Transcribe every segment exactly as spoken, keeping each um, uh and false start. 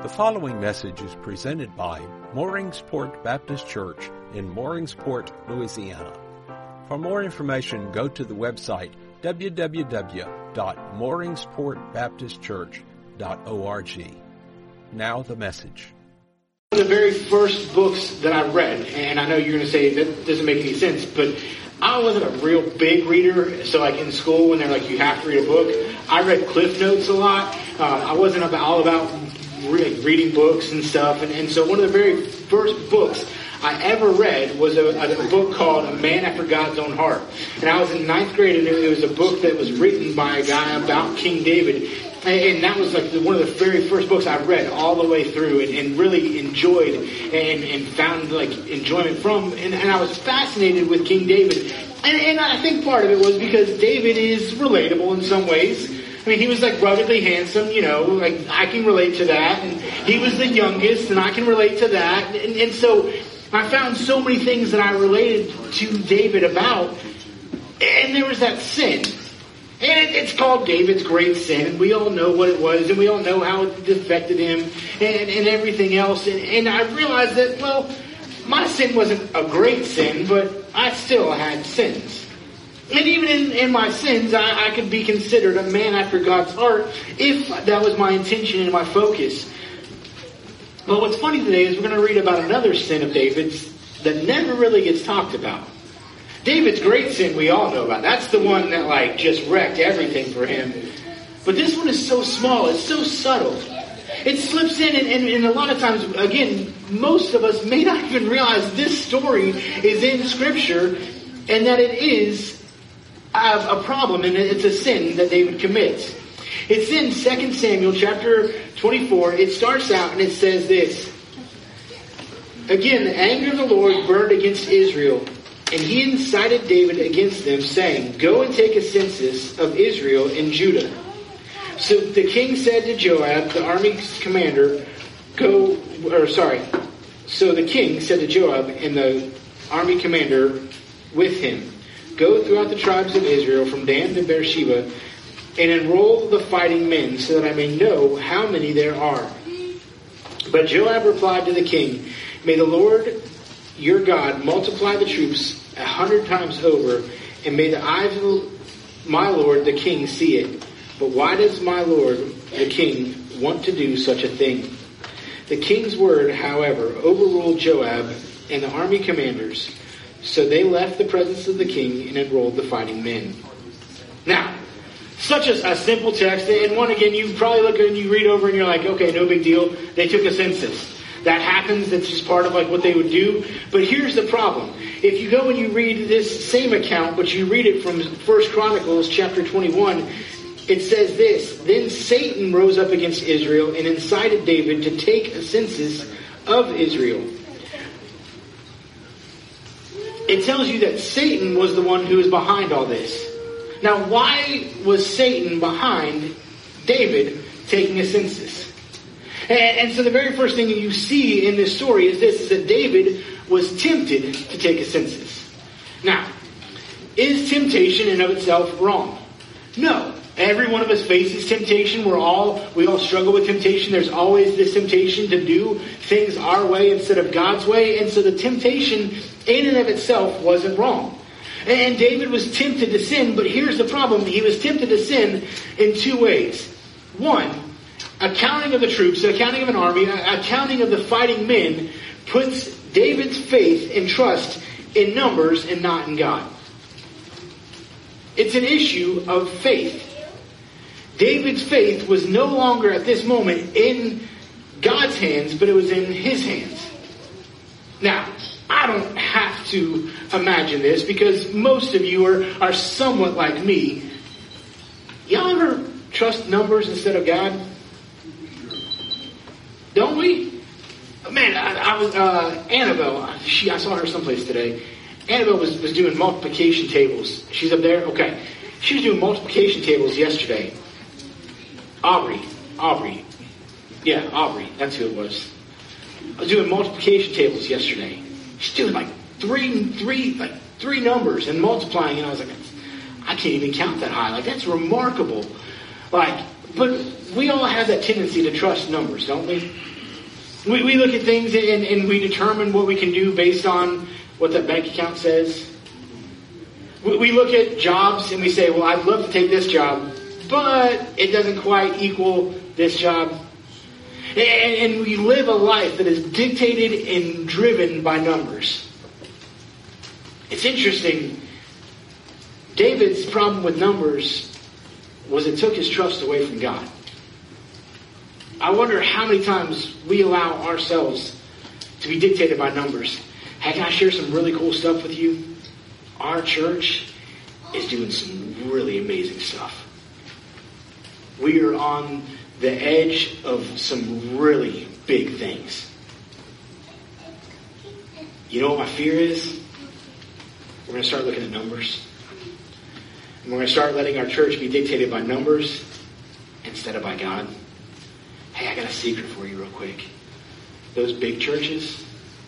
The following message is presented by Mooringsport Baptist Church in Mooringsport, Louisiana. For more information, go to the website w w w dot mooringsport baptist church dot org. Now the message. One of the very first books that I read, and I know you're going to say that doesn't make any sense, but I wasn't a real big reader, so like in school when they're like, you have to read a book, I read Cliff Notes a lot. Uh, I wasn't about, all about re- reading books and stuff, and, and so one of the very first books I ever read was a, a book called A Man After God's Own Heart. And I was in ninth grade, and it was a book that was written by a guy about King David. And that was like one of the very first books I read all the way through and, and really enjoyed and, and found like enjoyment from. And, and I was fascinated with King David. And, and I think part of it was because David is relatable in some ways. I mean, he was like ruggedly handsome, you know, like I can relate to that. And he was the youngest, and I can relate to that. And, and so I found so many things that I related to David about. And there was that sin. And it, it's called David's great sin, and we all know what it was, and we all know how it affected him, and, and everything else. And, and I realized that, well, my sin wasn't a great sin, but I still had sins. And even in, in my sins, I, I could be considered a man after God's heart if that was my intention and my focus. But what's funny today is we're going to read about another sin of David's that never really gets talked about. David's great sin we all know about. That's the one that like just wrecked everything for him. But this one is so small. It's so subtle. It slips in and, and, and a lot of times, again, most of us may not even realize this story is in Scripture and that it is a, a problem and it's a sin that David commits. It's in Second Samuel chapter twenty-four. It starts out and it says this. Again, the anger of the Lord burned against Israel, and he incited David against them, saying, Go and take a census of Israel and Judah. So the king said to Joab, the army commander, Go, or sorry. So the king said to Joab and the army commander with him, Go throughout the tribes of Israel from Dan to Beersheba, and enroll the fighting men, so that I may know how many there are. But Joab replied to the king, May the Lord your God multiply the troops a hundred times over, and may the eyes of my lord the king see it. But why does my lord the king want to do such a thing? The king's word, however, overruled Joab and the army commanders, so they left the presence of the king and enrolled the fighting men. Now, such a, a simple text, and one again, you probably look and you read over and you're like, okay, no big deal. They took a census. That happens. That's just part of like what they would do. But here's the problem. If you go and you read this same account, but you read it from First Chronicles chapter twenty-one, it says this. Then Satan rose up against Israel and incited David to take a census of Israel. It tells you that Satan was the one who was behind all this. Now, why was Satan behind David taking a census? And, and so the very first thing that you see in this story is this, is that David was tempted to take a census. Now, is temptation in of itself wrong? No. Every one of us faces temptation. We're all, we all struggle with temptation. There's always this temptation to do things our way instead of God's way. And so the temptation in and of itself wasn't wrong. And David was tempted to sin, but here's the problem. He was tempted to sin in two ways. One, accounting of the troops, accounting of an army, accounting of the fighting men puts David's faith and trust in numbers and not in God. It's an issue of faith. David's faith was no longer at this moment in God's hands, but it was in his hands. Now, I don't have to imagine this because most of you are, are somewhat like me. Y'all ever trust numbers instead of God? Don't we? Man, I, I was, uh, Annabelle, she, I saw her someplace today. Annabelle was, was doing multiplication tables. She's up there? Okay. She was doing multiplication tables yesterday. Aubrey. Aubrey. Yeah, Aubrey. That's who it was. I was doing multiplication tables yesterday. She's doing like three, three, like three numbers and multiplying. And I was like, I can't even count that high. Like, that's remarkable. Like, But we all have that tendency to trust numbers, don't we? We, we look at things and, and we determine what we can do based on what that bank account says. We, we look at jobs and we say, well, I'd love to take this job, but it doesn't quite equal this job. And, and we live a life that is dictated and driven by numbers. It's interesting. David's problem with numbers was it took his trust away from God. I wonder how many times we allow ourselves to be dictated by numbers. Hey, can I share some really cool stuff with you? Our church is doing some really amazing stuff. We are on the edge of some really big things. You know what my fear is? We're going to start looking at numbers. And we're going to start letting our church be dictated by numbers instead of by God. Hey, I got a secret for you real quick. Those big churches,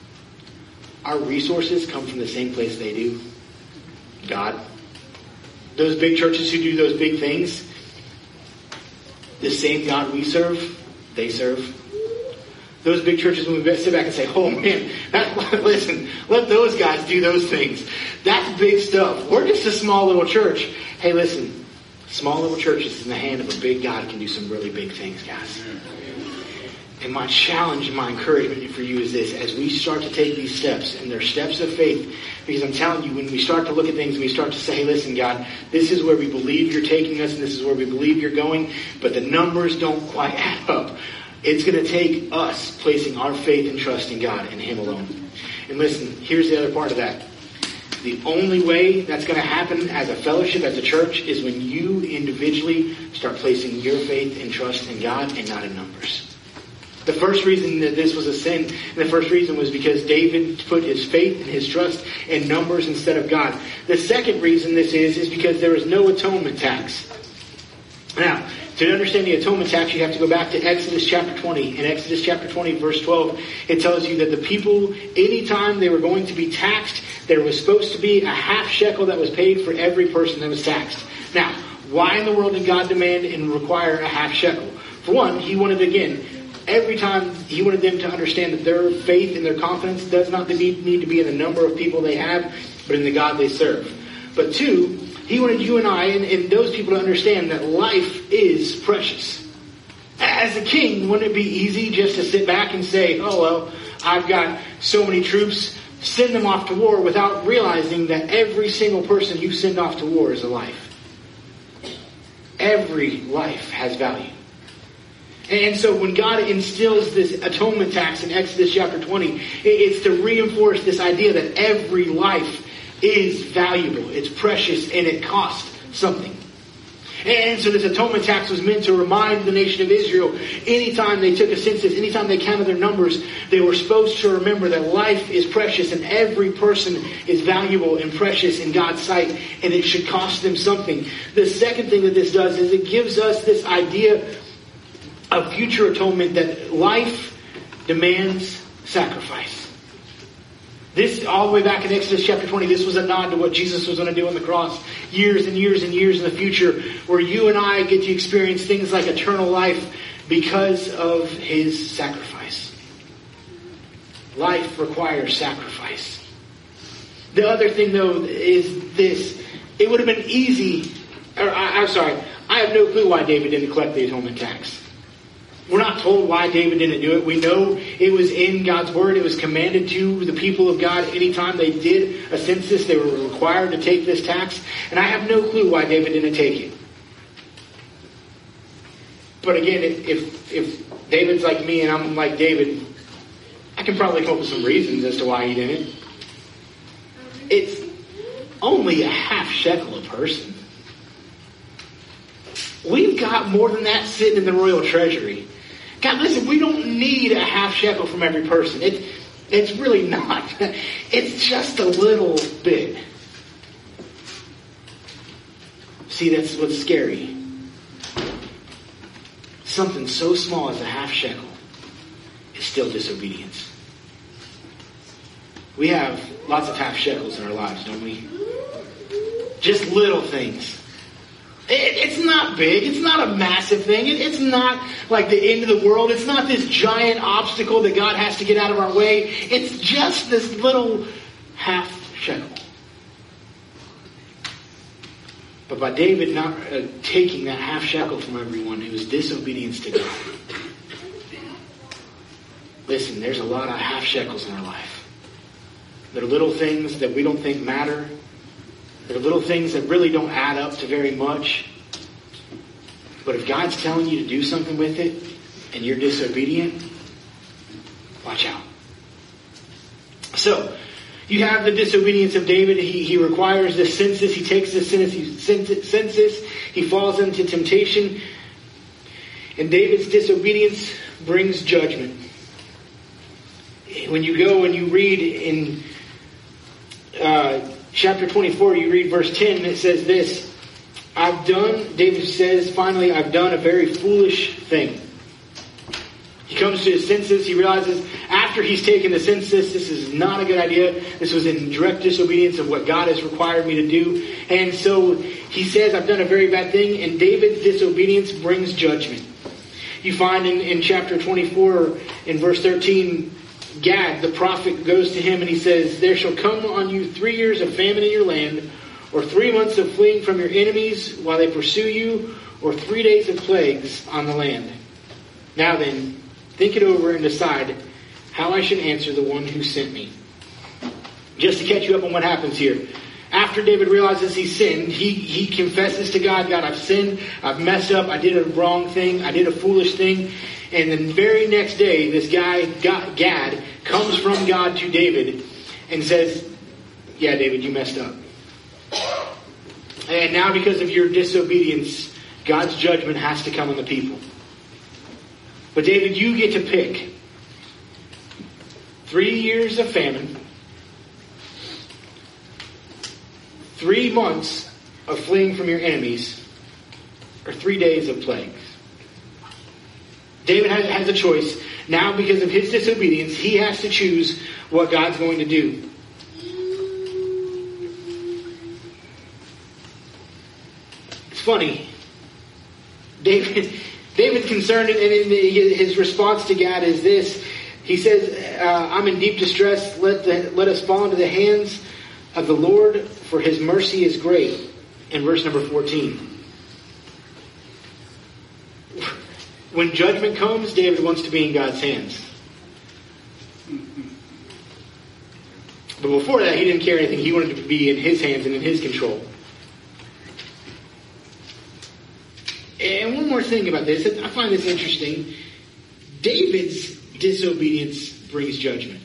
our resources come from the same place they do. God. Those big churches who do those big things, the same God we serve, they serve. Those big churches, when we sit back and say, oh man, that, listen, let those guys do those things. That's big stuff. We're just a small little church. Hey, listen, small little churches in the hand of a big God can do some really big things, guys. And my challenge and my encouragement for you is this. As we start to take these steps, and they're steps of faith, because I'm telling you, when we start to look at things and we start to say, hey, listen, God, this is where we believe you're taking us and this is where we believe you're going, but the numbers don't quite add up. It's going to take us placing our faith and trust in God and Him alone. And listen, here's the other part of that. The only way that's going to happen as a fellowship, as a church, is when you individually start placing your faith and trust in God and not in numbers. The first reason that this was a sin, and the first reason was because David put his faith and his trust in numbers instead of God. The second reason this is, is because there is no atonement tax. Now, to understand the atonement tax, you have to go back to Exodus chapter twenty. In Exodus chapter twenty, verse twelve, it tells you that the people, anytime they were going to be taxed, there was supposed to be a half shekel that was paid for every person that was taxed. Now, why in the world did God demand and require a half shekel? For one, He wanted, again, every time He wanted them to understand that their faith and their confidence does not need, need to be in the number of people they have, but in the God they serve. But two, He wanted you and I and, and those people to understand that life is precious. As a king, wouldn't it be easy just to sit back and say, oh, well, I've got so many troops, send them off to war, without realizing that every single person you send off to war is a life. Every life has value. And so when God instills this atonement tax in Exodus chapter twenty, it's to reinforce this idea that every life is valuable, it's precious, and it costs something. And so this atonement tax was meant to remind the nation of Israel, anytime they took a census, anytime they counted their numbers, they were supposed to remember that life is precious and every person is valuable and precious in God's sight, and it should cost them something. The second thing that this does is it gives us this idea of future atonement, that life demands sacrifice. This, all the way back in Exodus chapter twenty, this was a nod to what Jesus was going to do on the cross years and years and years in the future, where you and I get to experience things like eternal life because of His sacrifice. Life requires sacrifice. The other thing, though, is this. It would have been easy, or I, I'm sorry, I have no clue why David didn't collect the atonement tax. We're not told why David didn't do it. We know it was in God's word. It was commanded to the people of God. Anytime they did a census, they were required to take this tax. And I have no clue why David didn't take it. But again, if if David's like me and I'm like David, I can probably come up with some reasons as to why he didn't. It's only a half shekel a person. We've got more than that sitting in the royal treasury. God, listen, we don't need a half shekel from every person. It, it's really not. It's just a little bit. See, that's what's scary. Something so small as a half shekel is still disobedience. We have lots of half shekels in our lives, don't we? Just little things. It, it's not big. It's not a massive thing. It, it's not like the end of the world. It's not this giant obstacle that God has to get out of our way. It's just this little half shekel. But by David not uh, taking that half shekel from everyone, it was disobedience to God. Listen, there's a lot of half shekels in our life. There are little things that we don't think matter. There are little things that really don't add up to very much. But if God's telling you to do something with it and you're disobedient, watch out. So, you have the disobedience of David. He, he requires the census. He takes the census. He falls into temptation. And David's disobedience brings judgment. When you go and you read in uh, chapter twenty-four, you read verse ten, and it says this. I've done, David says, finally, I've done a very foolish thing. He comes to his senses. He realizes after he's taken the census, this is not a good idea. This was in direct disobedience of what God has required me to do. And so he says, I've done a very bad thing. And David's disobedience brings judgment. You find in, in chapter twenty-four, in verse thirteen, Gad, the prophet, goes to him and he says, there shall come on you three years of famine in your land, or three months of fleeing from your enemies while they pursue you, or three days of plagues on the land. Now then, think it over and decide how I should answer the one who sent me. Just to catch you up on what happens here. After David realizes he sinned, he, he confesses to God, God, I've sinned, I've messed up, I did a wrong thing, I did a foolish thing. And the very next day, this guy, Gad, comes from God to David and says, yeah, David, you messed up. And now because of your disobedience, God's judgment has to come on the people. But David, you get to pick three years of famine, three months of fleeing from your enemies, or three days of plagues. David has, has a choice. Now, because of his disobedience, he has to choose what God's going to do. It's funny. David... David's concerned, and his response to God is this. He says, uh, I'm in deep distress. Let, the, let us fall into the hands of the Lord, for his mercy is great. In verse number fourteen. When judgment comes, David wants to be in God's hands. But before that, he didn't care anything. He wanted to be in his hands and in his control. And one more thing about this, I find this interesting. David's disobedience brings judgment.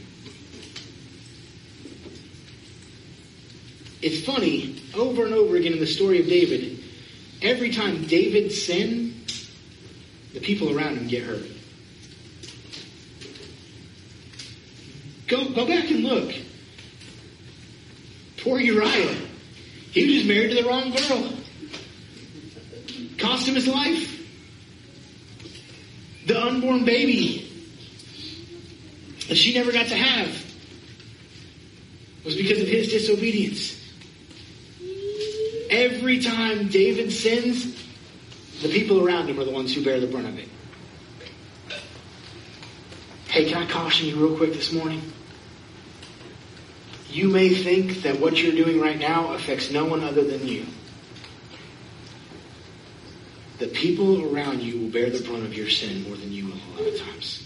It's funny, over and over again in the story of David, every time David sinned, the people around him get hurt. Go, go back and look. Poor Uriah. He was just married to the wrong girl. Cost him his life. The unborn baby that she never got to have was because of his disobedience. Every time David sins, the people around him are the ones who bear the brunt of it. Hey, can I caution you real quick this morning? You may think that what you're doing right now affects no one other than you. The people around you will bear the brunt of your sin more than you will a lot of times.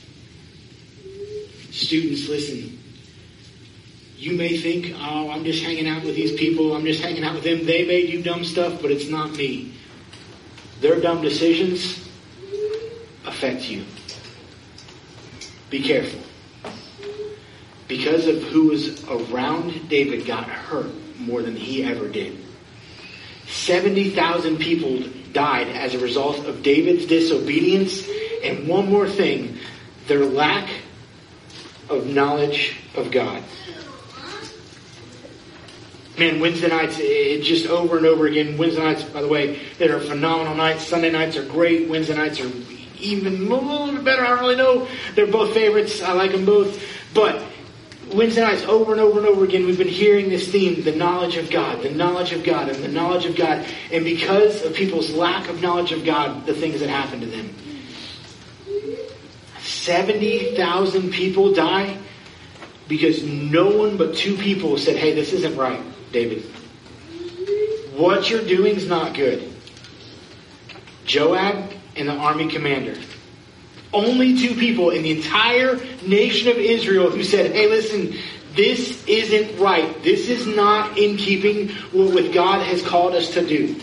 Students, listen. You may think, oh, I'm just hanging out with these people. I'm just hanging out with them. They may do dumb stuff, but it's not me. Their dumb decisions affect you. Be careful. Because of who was around David got hurt more than he ever did. seventy thousand people died as a result of David's disobedience. And one more thing, their lack of knowledge of God. Man, Wednesday nights, it just over and over again. Wednesday nights, by the way, they're phenomenal nights. Sunday nights are great. Wednesday nights are even a little bit better. I don't really know. They're both favorites. I like them both. But Wednesday nights, over and over and over again, we've been hearing this theme, the knowledge of God, the knowledge of God, and the knowledge of God. And because of people's lack of knowledge of God, the things that happen to them. seventy thousand people die because no one but two people said, hey, this isn't right, David. What you're doing is not good. Joab and the army commander. Only two people in the entire nation of Israel who said, hey, listen, this isn't right. This is not in keeping with what God has called us to do.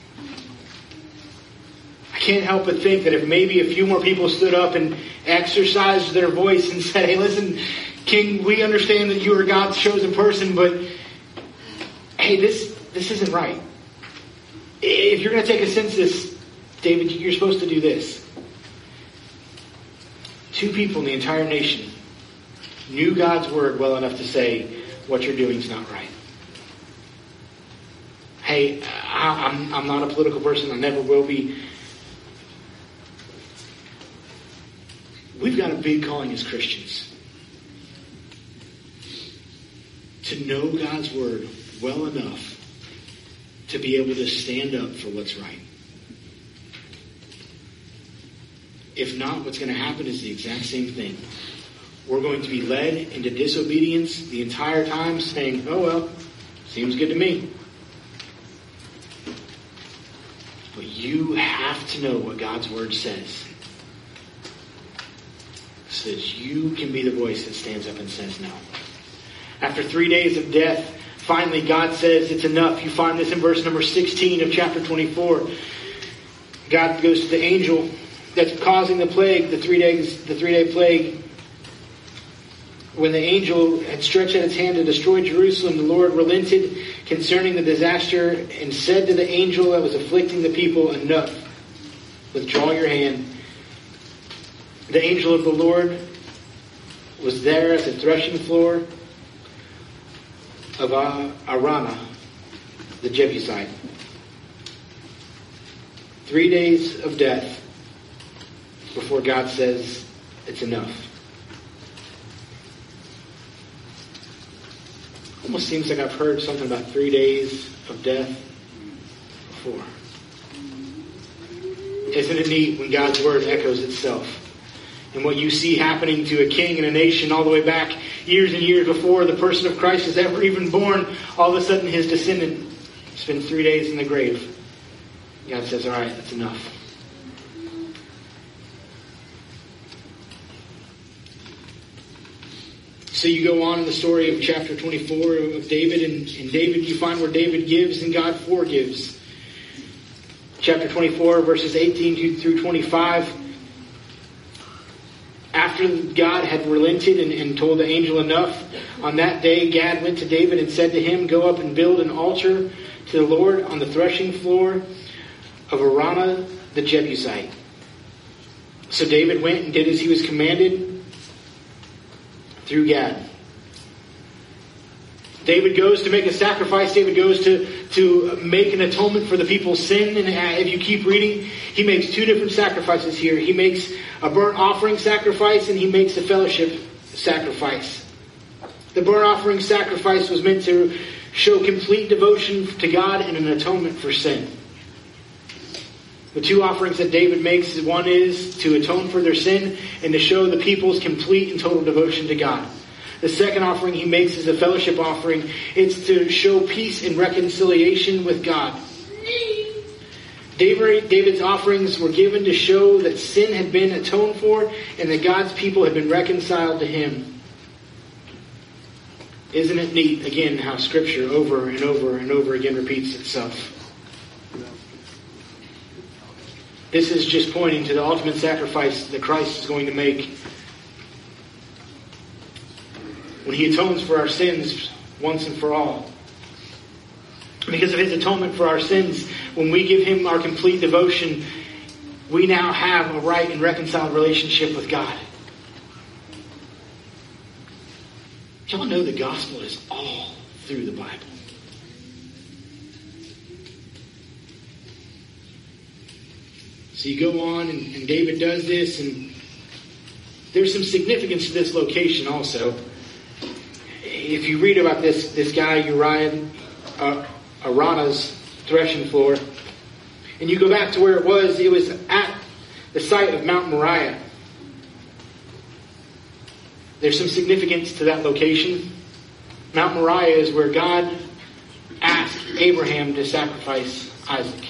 I can't help but think that if maybe a few more people stood up and exercised their voice and said, hey, listen, King, we understand that you are God's chosen person, but hey, this, this isn't right. If you're going to take a census, David, you're supposed to do this. Two people in the entire nation knew God's word well enough to say, what you're doing is not right. Hey, I, I'm, I'm not a political person. I never will be. We've got a big calling as Christians. To know God's word well enough to be able to stand up for what's right. If not, what's going to happen is the exact same thing. We're going to be led into disobedience the entire time, saying, oh well, seems good to me. But you have to know what God's word says, so that you can be the voice that stands up and says no. After three days of death, finally God says it's enough. You find this in verse number sixteen of chapter twenty-four. God goes to the angel that's causing the plague, the three days, the three-day plague. When the angel had stretched out its hand to destroy Jerusalem, the Lord relented concerning the disaster and said to the angel that was afflicting the people, enough. Withdraw your hand. The angel of the Lord was there at the threshing floor of Araunah, the Jebusite. Three days of death before God says it's enough. Almost seems like I've heard something about three days of death before. Isn't it neat when God's word echoes itself? And what you see happening to a king and a nation all the way back years and years before the person of Christ is ever even born, all of a sudden his descendant spends three days in the grave. God says, all right, that's enough. So you go on in the story of chapter twenty-four of David, and in David you find where David gives and God forgives. Chapter twenty-four, verses eighteen through twenty-five. After God had relented and, and told the angel enough, on that day Gad went to David and said to him, go up and build an altar to the Lord on the threshing floor of Araunah the Jebusite. So David went and did as he was commanded through Gad. David goes to make a sacrifice. David goes to, to make an atonement for the people's sin. And if you keep reading, he makes two different sacrifices here. He makes a burnt offering sacrifice and he makes a fellowship sacrifice. The burnt offering sacrifice was meant to show complete devotion to God and an atonement for sin. The two offerings that David makes, one is to atone for their sin and to show the people's complete and total devotion to God. The second offering he makes is a fellowship offering. It's to show peace and reconciliation with God. David's offerings were given to show that sin had been atoned for and that God's people had been reconciled to him. Isn't it neat, again, how Scripture over and over and over again repeats itself? This is just pointing to the ultimate sacrifice that Christ is going to make when he atones for our sins once and for all. Because of his atonement for our sins, when we give him our complete devotion, we now have a right and reconciled relationship with God. Y'all know the gospel is all through the Bible. So you go on, and, and David does this, and there's some significance to this location also. if you read about this this guy Uriah, uh, Araunah's threshing floor, and you go back to where it was, it was at the site of Mount Moriah. There's some significance to that location. Mount Moriah is where God asked Abraham to sacrifice Isaac.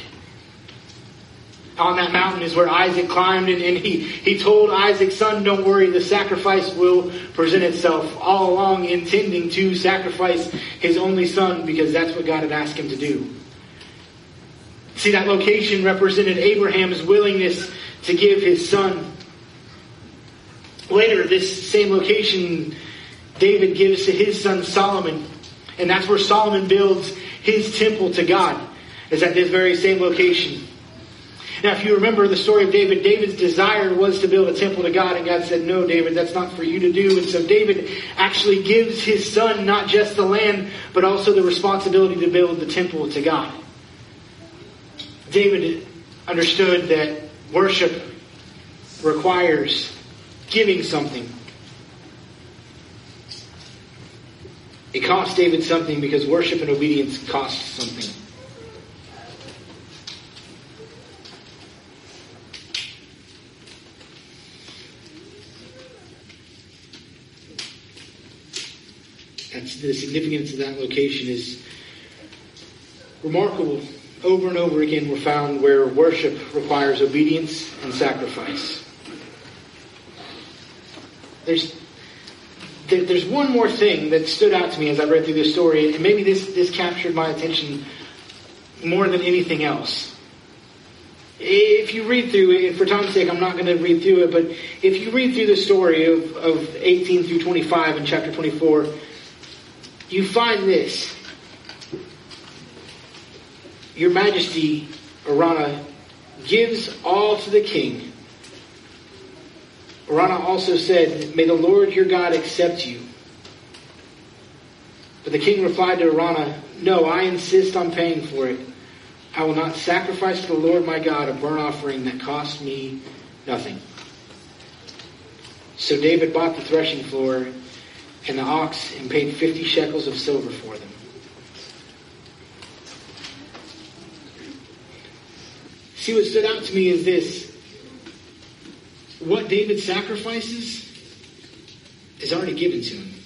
On that mountain is where Isaac climbed, and, and he, he told Isaac's son, don't worry, the sacrifice will present itself, all along intending to sacrifice his only son, because that's what God had asked him to do. See, that location represented Abraham's willingness to give his son. Later, this same location David gives to his son Solomon, and that's where Solomon builds his temple to God, is at this very same location. Now, if you remember the story of David, David's desire was to build a temple to God, and God said, no, David, that's not for you to do. And so David actually gives his son not just the land, but also the responsibility to build the temple to God. David understood that worship requires giving something. It cost David something because worship and obedience costs something. That's the significance of that location is remarkable. Over and over again, we're found where worship requires obedience and sacrifice. There's there, there's one more thing that stood out to me as I read through this story, and maybe this, this captured my attention more than anything else. If you read through it, for time's sake, I'm not going to read through it, but if you read through the story of, of eighteen through twenty-five in chapter twenty-four, you find this. Your Majesty, Araunah, gives all to the king. Araunah also said, may the Lord your God accept you. But the king replied to Araunah, no, I insist on paying for it. I will not sacrifice to the Lord my God a burnt offering that costs me nothing. So David bought the threshing floor and the ox and paid fifty shekels of silver for them. See, what stood out to me is this. What David sacrifices is already given to him.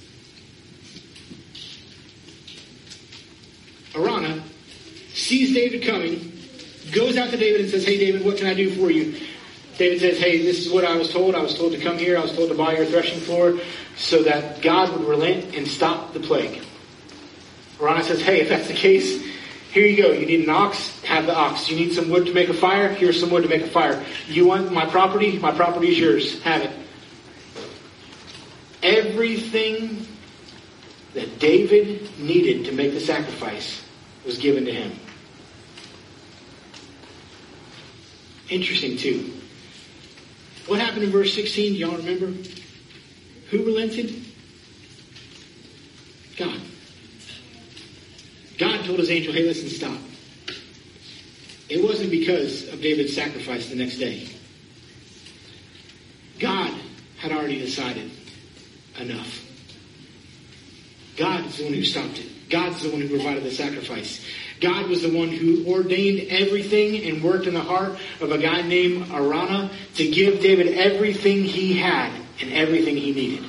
Araunah sees David coming, goes out to David and says, hey David, what can I do for you? David says, hey, this is what I was told. I was told to come here. I was told to buy your threshing floor so that God would relent and stop the plague. Araunah says, hey, if that's the case, here you go. You need an ox? Have the ox. You need some wood to make a fire? Here's some wood to make a fire. You want my property? My property is yours. Have it. Everything that David needed to make the sacrifice was given to him. Interesting, too. What happened in verse sixteen? Do y'all remember? Who relented? God. God told his angel, hey, listen, stop. It wasn't because of David's sacrifice the next day. God had already decided enough. God is the one who stopped it. God's the one who provided the sacrifice. God was the one who ordained everything and worked in the heart of a guy named Araunah to give David everything he had and everything he needed.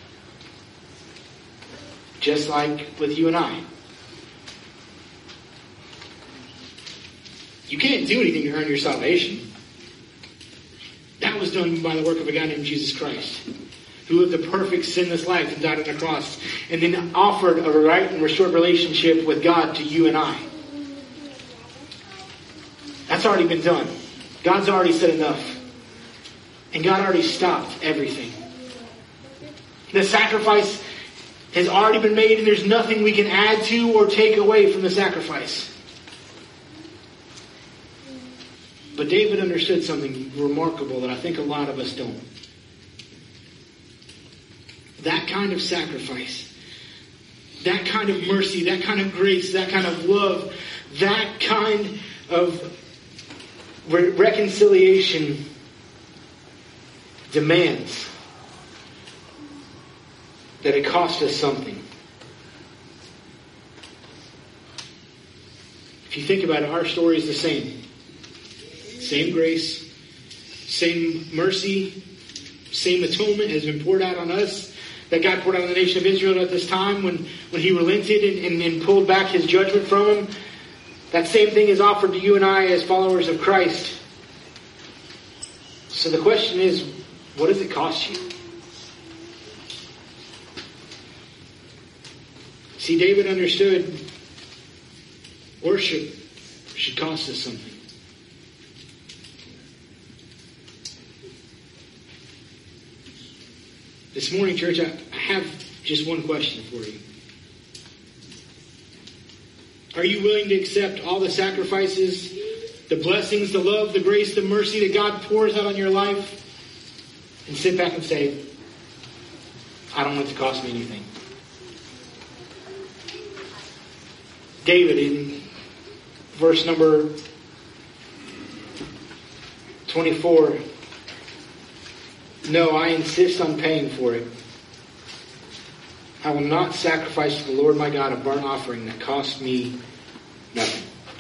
Just like with you and I. You can't do anything to earn your salvation. That was done by the work of a guy named Jesus Christ, who lived a perfect, sinless life and died on the cross, and then offered a right and restored relationship with God to you and I. That's already been done. God's already said enough. And God already stopped everything. The sacrifice has already been made, and there's nothing we can add to or take away from the sacrifice. But David understood something remarkable that I think a lot of us don't. That kind of sacrifice, that kind of mercy, that kind of grace, that kind of love, that kind of re- reconciliation demands that it cost us something. If you think about it, our story is the same. Same grace, same mercy, same atonement has been poured out on us that God poured out on the nation of Israel at this time when, when he relented and, and, and pulled back his judgment from him. That same thing is offered to you and I as followers of Christ. So the question is, what does it cost you? See, David understood worship should cost us something. This morning, church, I, I have just one question for you. Are you willing to accept all the sacrifices, the blessings, the love, the grace, the mercy that God pours out on your life, and sit back and say, I don't want it to cost me anything? David, in verse number twenty-four, no, I insist on paying for it. I will not sacrifice to the Lord my God a burnt offering that costs me nothing.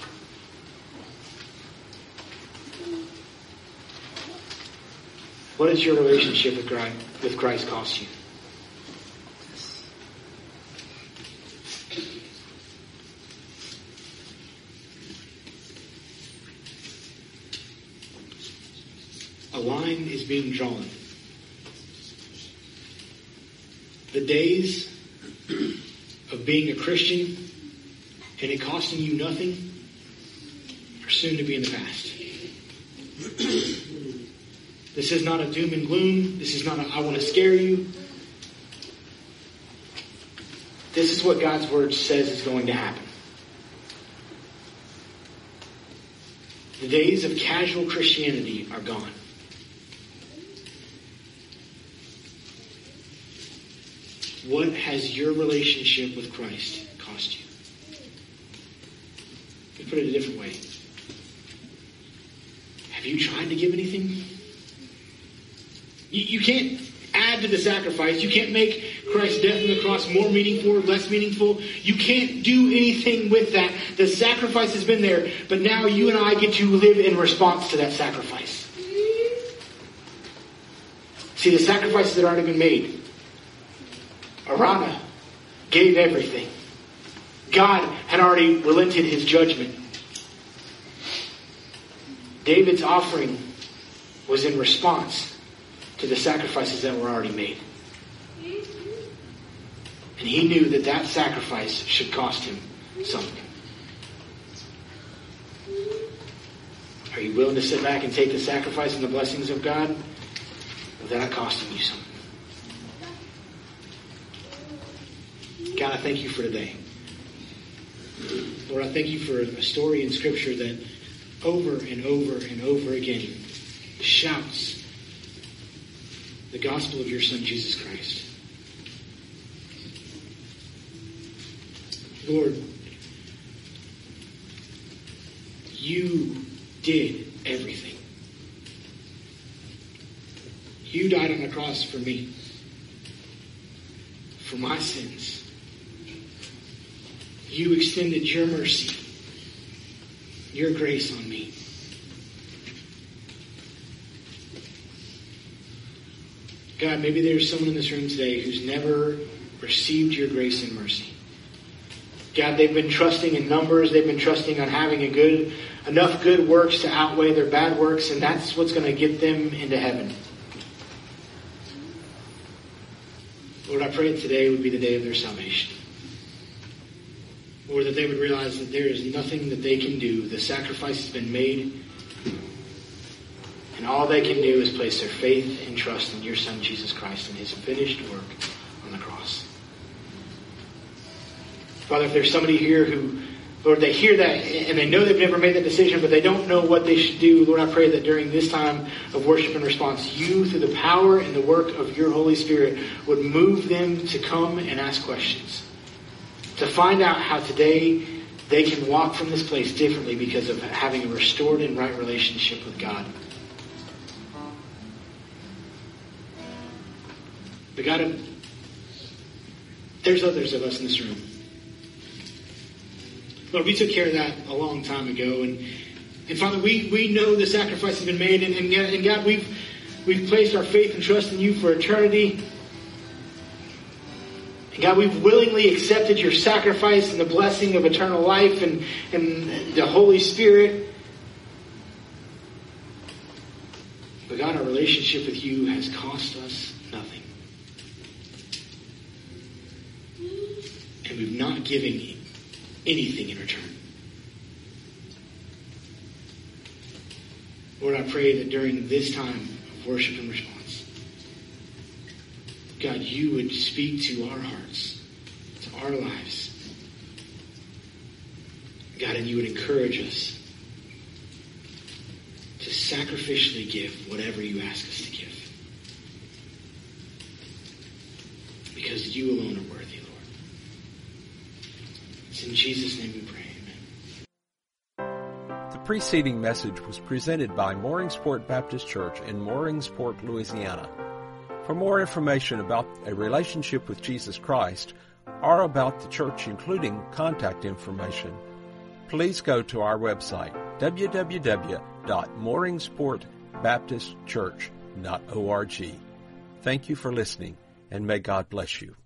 What does your relationship with Christ, with Christ cost you? A line is being drawn. The days of being a Christian and it costing you nothing are soon to be in the past. This is not a doom and gloom. This is not a I want to scare you. This is what God's word says is going to happen. The days of casual Christianity are gone. What has your relationship with Christ cost you? Let me put it a different way. Have you tried to give anything? You, you can't add to the sacrifice. You can't make Christ's death on the cross more meaningful or less meaningful. You can't do anything with that. The sacrifice has been there, but now you and I get to live in response to that sacrifice. See, the sacrifices had already been made. Arana gave everything. God had already relented his judgment. David's offering was in response to the sacrifices that were already made. And he knew that that sacrifice should cost him something. Are you willing to sit back and take the sacrifice and the blessings of God without costing you something? God, I thank you for today. Lord, I thank you for a story in Scripture that over and over and over again shouts the gospel of your Son, Jesus Christ. Lord, you did everything. You died on the cross for me, for my sins. You extended your mercy, your grace on me. God, maybe there's someone in this room today who's never received your grace and mercy. God, they've been trusting in numbers. They've been trusting on having a good, enough good works to outweigh their bad works, and that's what's going to get them into heaven. Lord, I pray that today would be the day of their salvation. Lord, that they would realize that there is nothing that they can do. The sacrifice has been made. And all they can do is place their faith and trust in your Son, Jesus Christ, and his finished work on the cross. Father, if there's somebody here who, Lord, they hear that and they know they've never made that decision, but they don't know what they should do, Lord, I pray that during this time of worship and response, you, through the power and the work of your Holy Spirit, would move them to come and ask questions. To find out how today they can walk from this place differently because of having a restored and right relationship with God. But God, there's others of us in this room. Lord, we took care of that a long time ago. And, and Father, we, we know the sacrifice has been made. And, and, and God, we've, we've placed our faith and trust in you for eternity. And God, we've willingly accepted your sacrifice and the blessing of eternal life and, and the Holy Spirit. But God, our relationship with you has cost us nothing. And we've not given anything in return. Lord, I pray that during this time of worship and response, God, you would speak to our hearts, to our lives. God, and you would encourage us to sacrificially give whatever you ask us to give. Because you alone are worthy, Lord. It's in Jesus' name we pray. Amen. The preceding message was presented by Mooringsport Baptist Church in Mooringsport, Louisiana. For more information about a relationship with Jesus Christ or about the church, including contact information, please go to our website, w w w dot mooringsport baptist church dot org. Thank you for listening, and may God bless you.